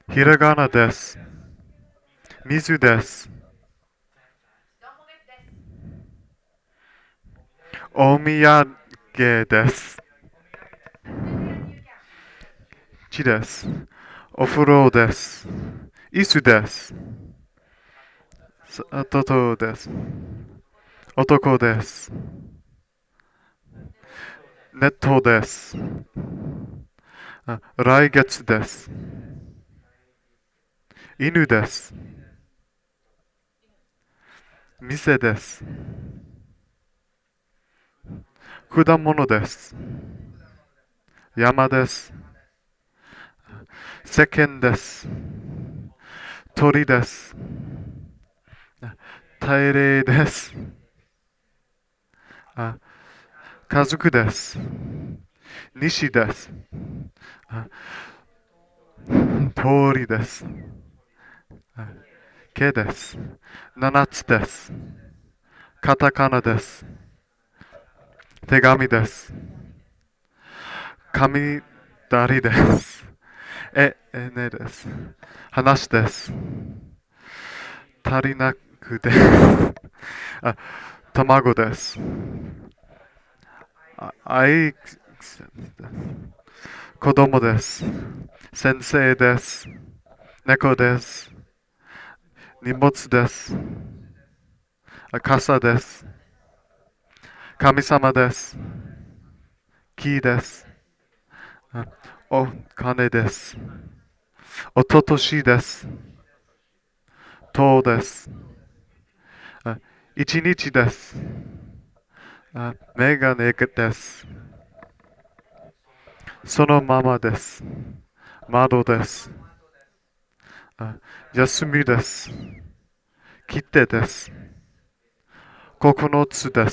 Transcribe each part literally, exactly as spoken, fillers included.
ひらがなです。水です。お土産です。ちです。お風呂です。椅子です。あととです。男です。ネットです。あ来月です。犬です。店です。果物です。山です。世間です。鳥です。大霊です。あ家族です。西です。あ通りです。あ毛です。七つです。カタカナです。手紙です。紙だりです。え、えねです。話です。足りなくです。あ、卵です。あ、あい、子供です。先生です。猫です。荷物です。あ傘です。神様です。木です。あお金です。おととしです。とです。あ一日です。あメガネです。そのままです。窓です。あ休みです。切手です。九つです。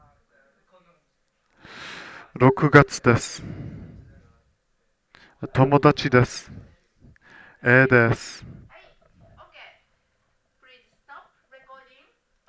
六月です。友達です。A です。